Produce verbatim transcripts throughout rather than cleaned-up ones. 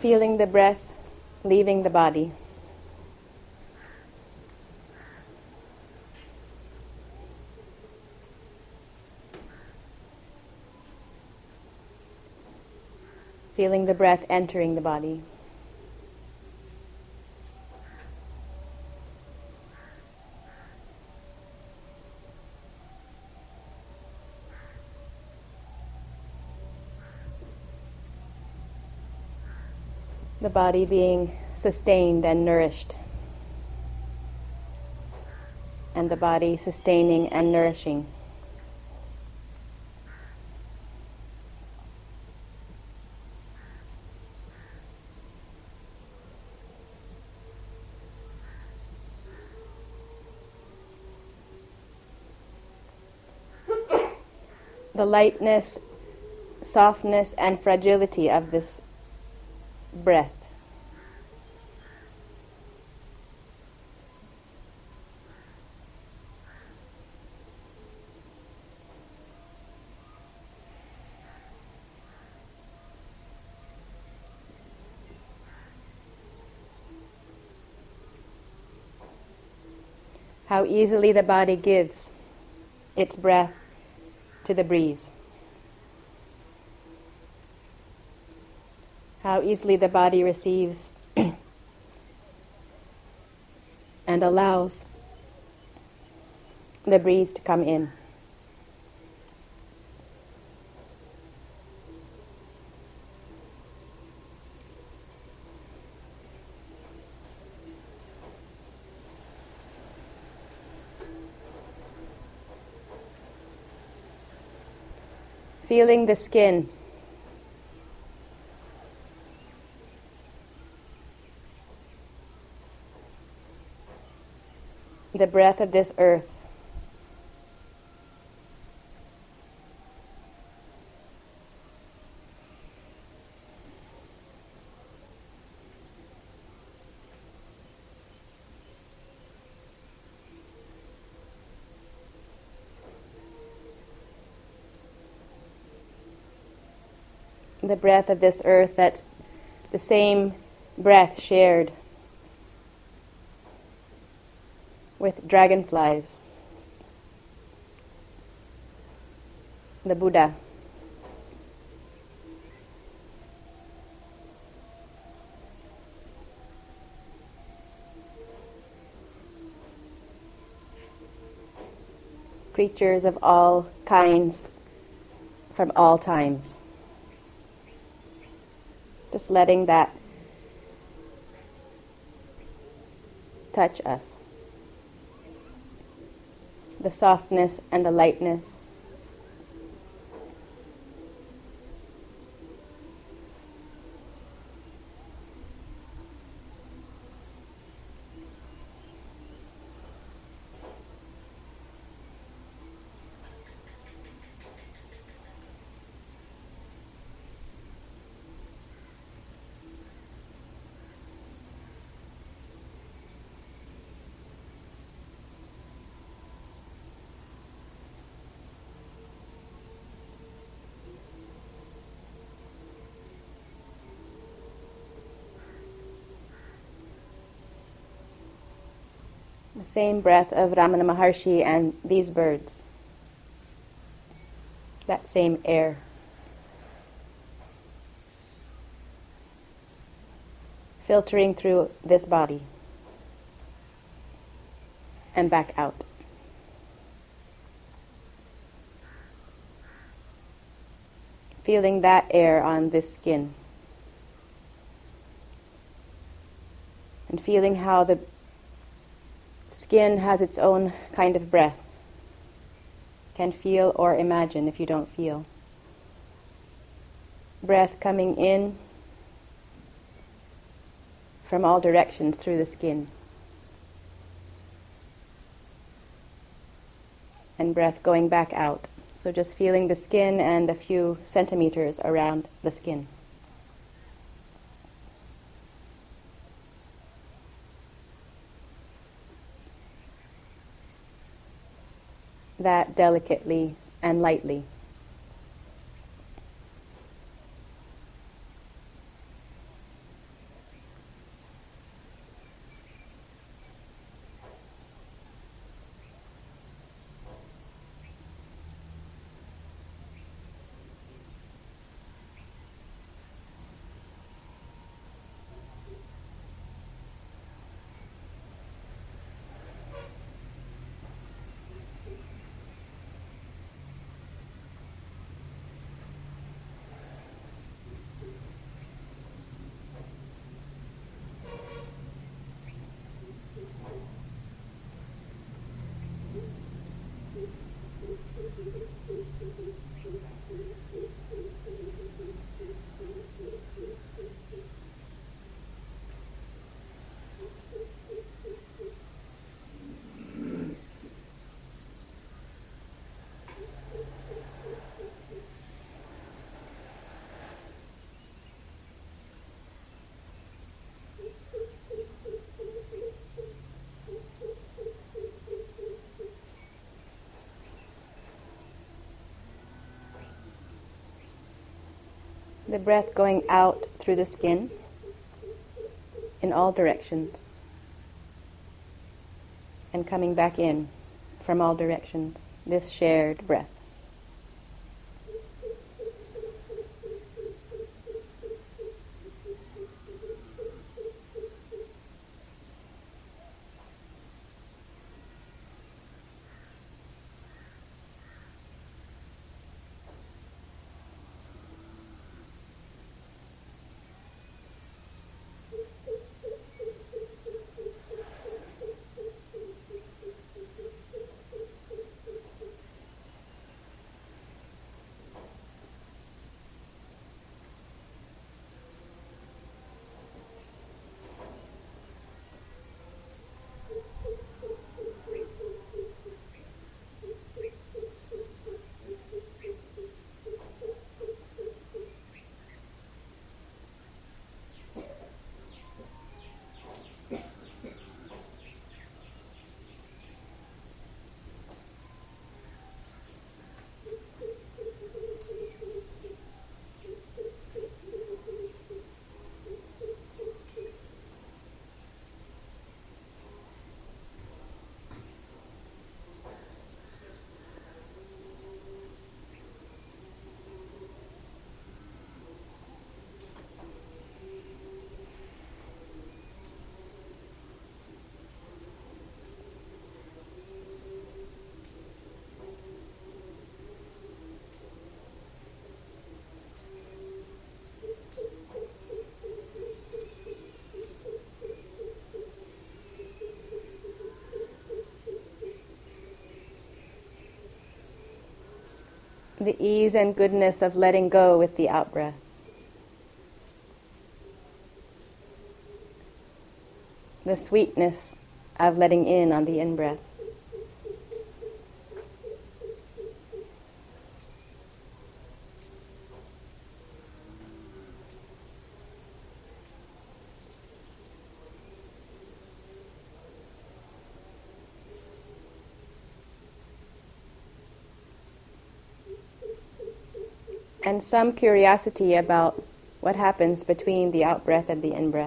feeling the breath leaving the body. Feeling the breath entering the body. The body being sustained and nourished, and the body sustaining and nourishing. The lightness, softness, and fragility of this breath. How easily the body gives its breath to the breeze. How easily the body receives and allows the breeze to come in. Feeling the skin. The breath of this earth. The breath of this earth that's the same breath shared with dragonflies, the Buddha, creatures of all kinds from all times. Just letting that touch us. The softness and the lightness. The same breath of Ramana Maharshi and these birds. That same air. Filtering through this body and back out. Feeling that air on this skin. And feeling how the skin has its own kind of breath. Can feel or imagine if you don't feel. Breath coming in from all directions through the skin. And breath going back out. So just feeling the skin and a few centimeters around the skin. That delicately and lightly. The breath going out through the skin in all directions and coming back in from all directions, this shared breath. The ease and goodness of letting go with the out-breath. The sweetness of letting in on the in-breath. And some curiosity about what happens between the out-breath and the in-breath.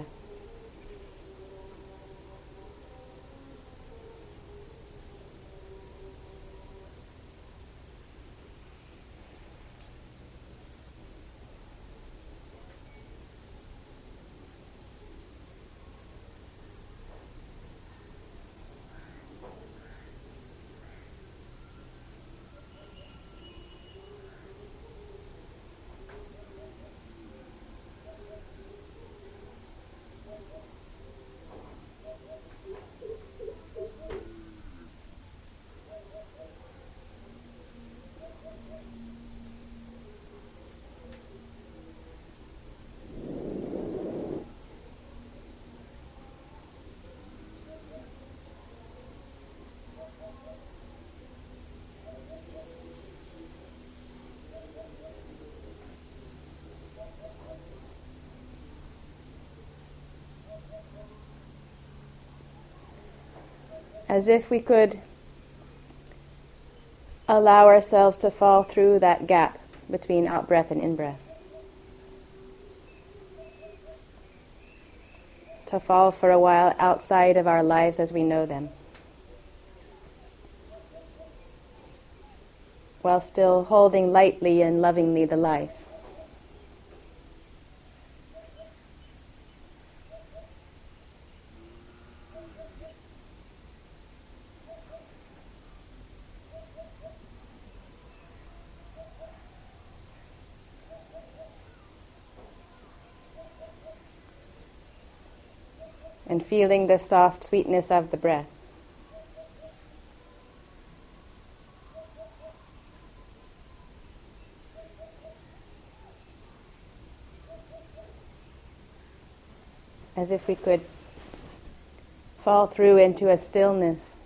As if we could allow ourselves to fall through that gap between out-breath and in-breath. To fall for a while outside of our lives as we know them, while still holding lightly and lovingly the life. And feeling the soft sweetness of the breath. As if we could fall through into a stillness.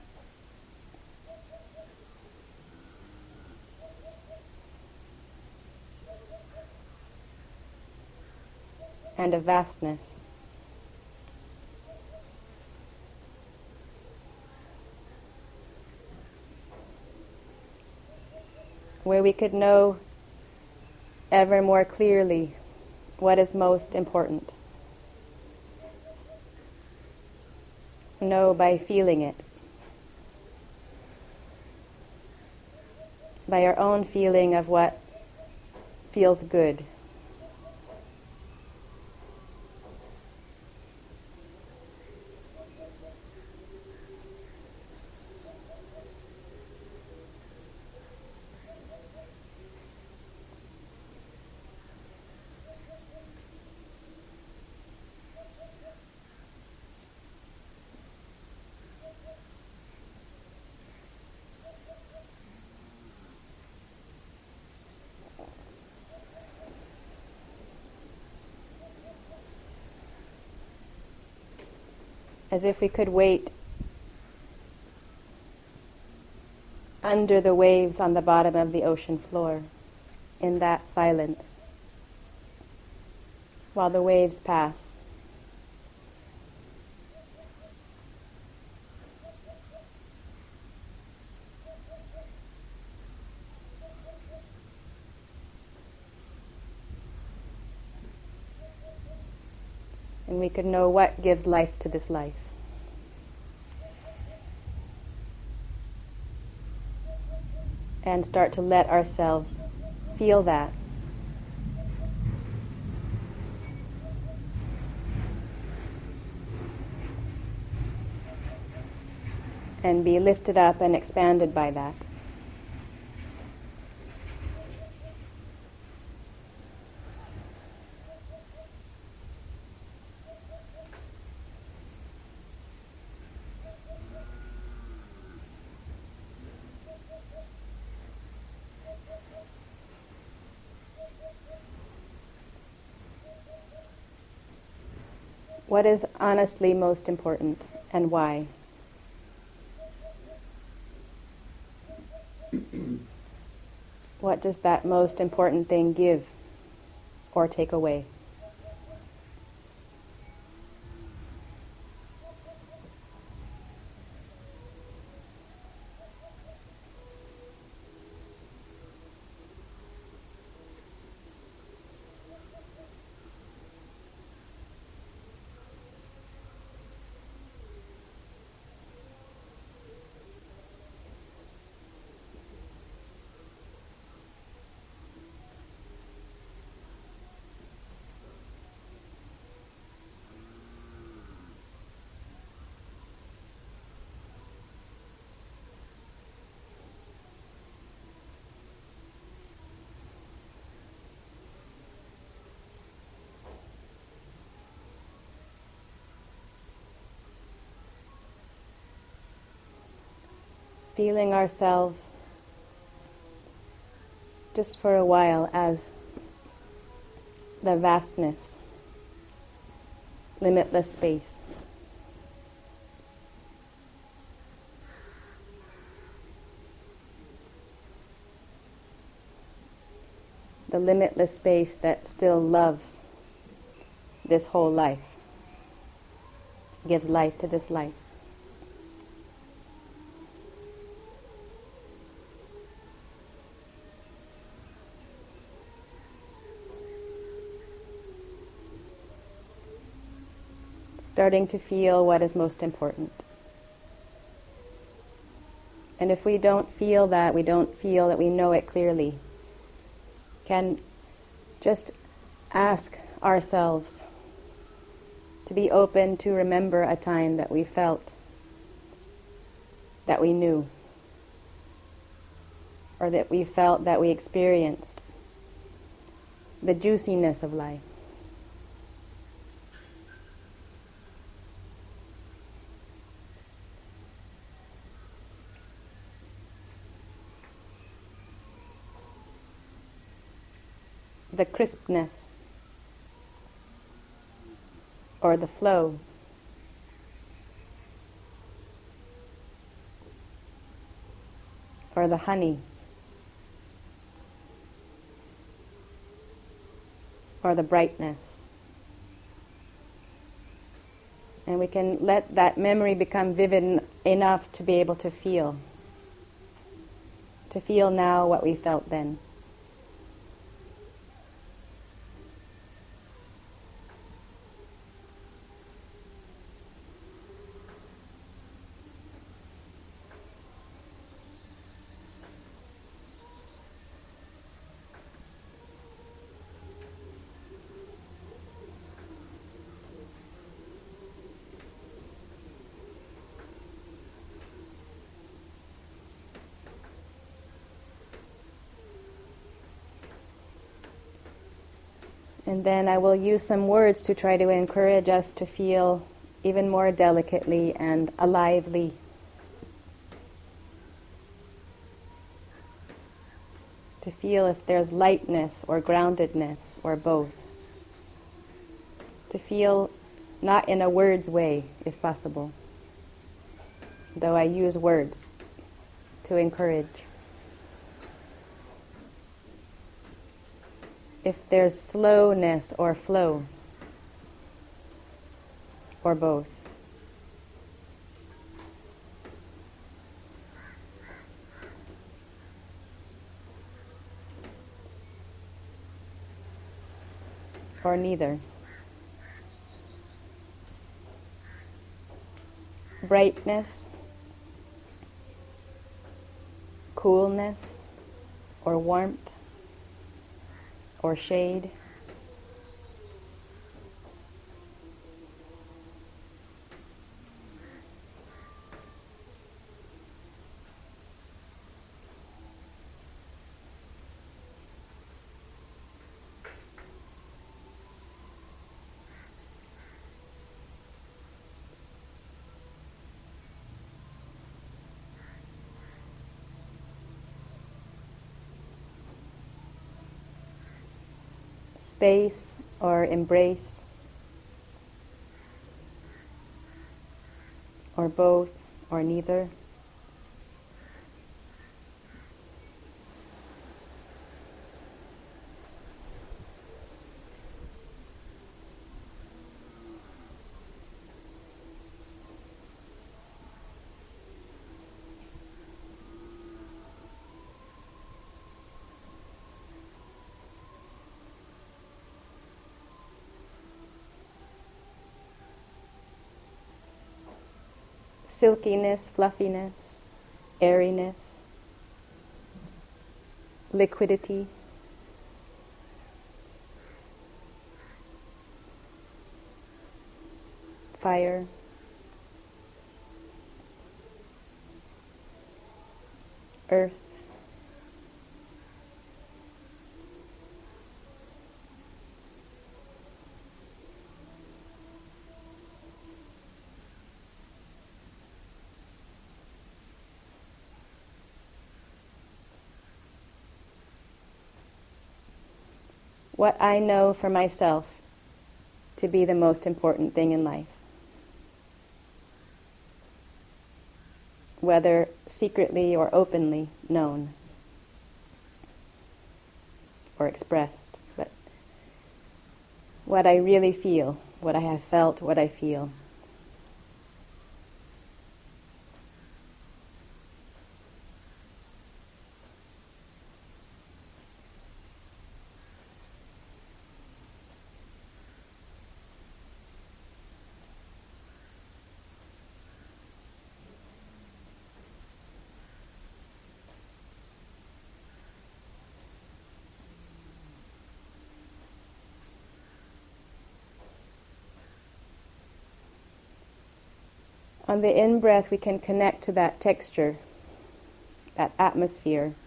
And a vastness. Where we could know ever more clearly what is most important. Know by feeling it, by our own feeling of what feels good. As if we could wait under the waves on the bottom of the ocean floor, in that silence, while the waves pass. And we could know what gives life to this life. And start to let ourselves feel that. And be lifted up and expanded by that. What is honestly most important, and why? What does that most important thing give or take away? Feeling ourselves just for a while as the vastness, limitless space. The limitless space that still loves this whole life, gives life to this life. Starting to feel what is most important. And if we don't feel that, we don't feel that we know it clearly, can just ask ourselves to be open to remember a time that we felt that we knew, or that we felt that we experienced the juiciness of life. The crispness, or the flow, or the honey, or the brightness. And we can let that memory become vivid en- enough to be able to feel, to feel now what we felt then. And then I will use some words to try to encourage us to feel even more delicately and alively. To feel if there's lightness or groundedness or both. To feel not in a words way, if possible, though I use words to encourage. If there's slowness or flow, or both. Or neither. Brightness, coolness, or warmth, or shade. Space or embrace, or both, or neither. Silkiness, fluffiness, airiness, liquidity, fire, earth, what I know for myself to be the most important thing in life, whether secretly or openly known or expressed, but what I really feel, what I have felt, what I feel. On the in-breath, we can connect to that texture, that atmosphere.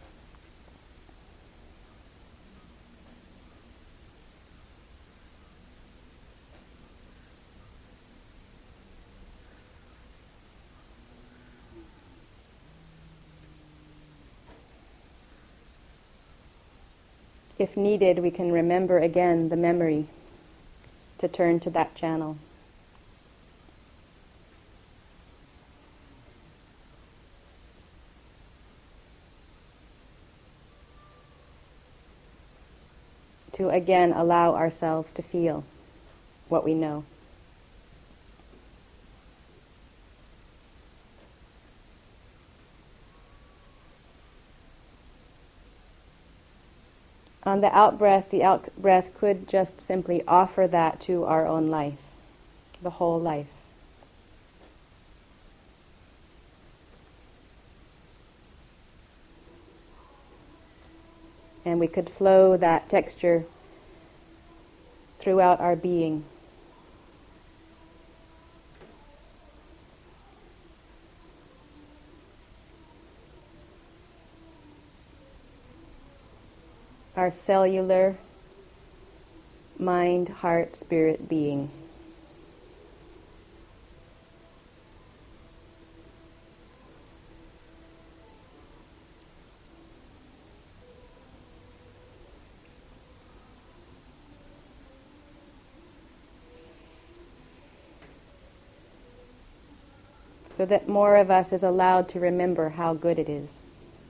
If needed, we can remember again the memory to turn to that channel. To again allow ourselves to feel what we know. On the out-breath, the out-breath could just simply offer that to our own life, the whole life. And we could flow that texture throughout our being. Our cellular mind, heart, spirit, being. So that more of us is allowed to remember how good it is.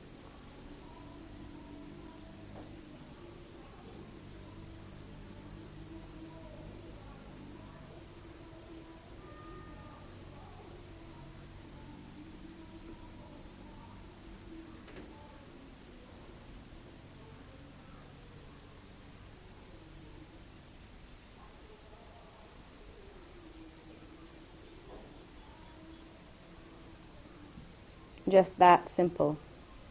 Just that simple.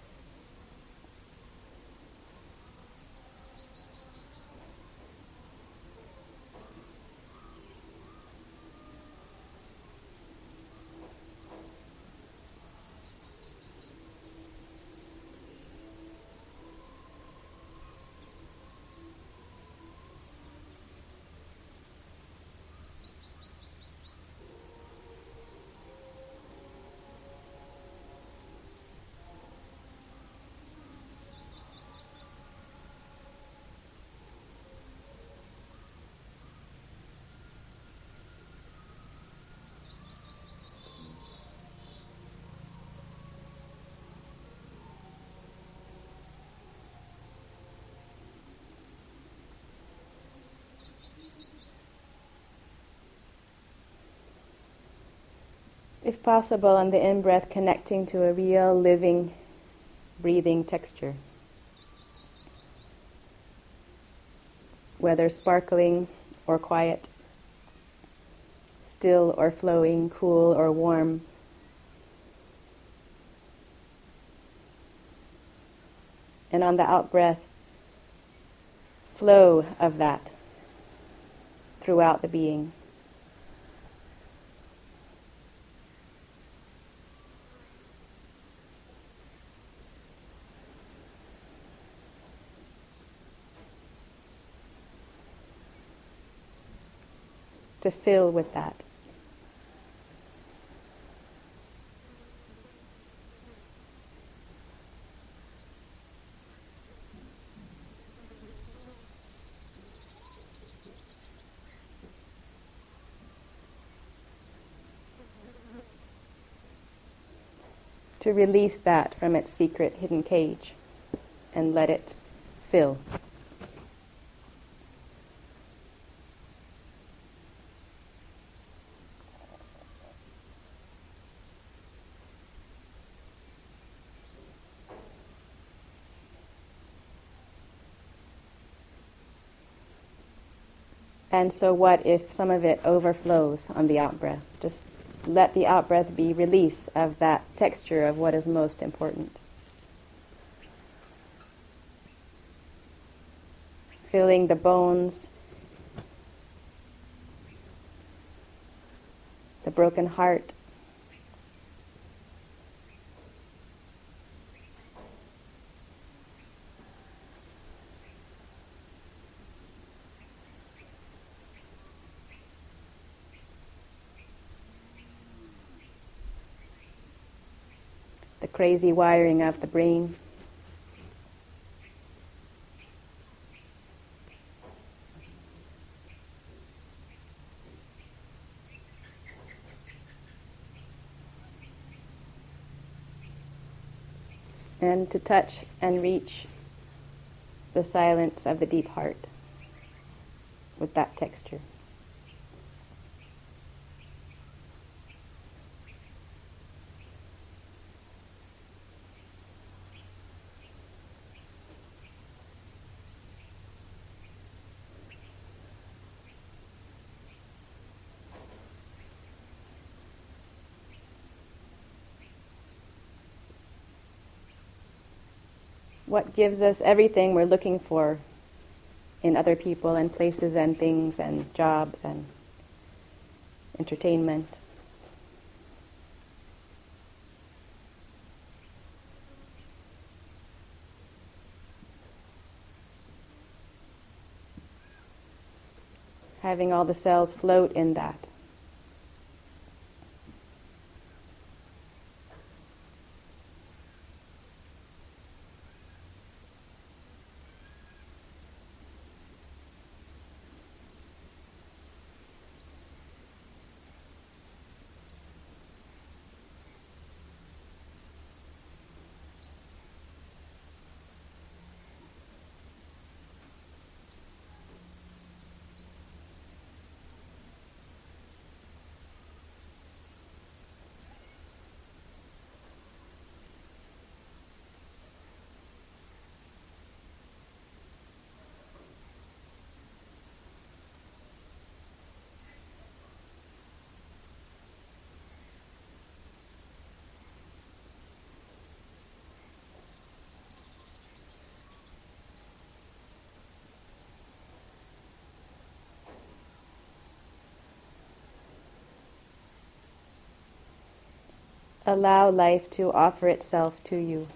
If possible, on the in-breath, connecting to a real, living, breathing texture. Whether sparkling or quiet, still or flowing, cool or warm. And on the out-breath, flow of that throughout the being. To fill with that. To release that from its secret hidden cage and let it fill. And so what if some of it overflows on the out-breath? Just let the out-breath be release of that texture of what is most important. Filling the bones, the broken heart, the crazy wiring of the brain. And to touch and reach the silence of the deep heart with that texture. What gives us everything we're looking for in other people and places and things and jobs and entertainment. having all the cells float in that. Allow life to offer itself to you.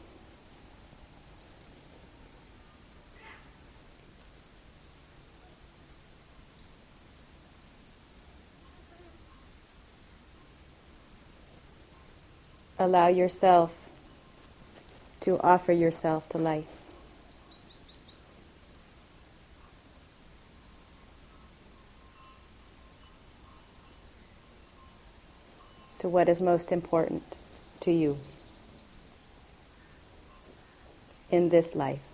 Allow yourself to offer yourself to life. To what is most important to you in this life.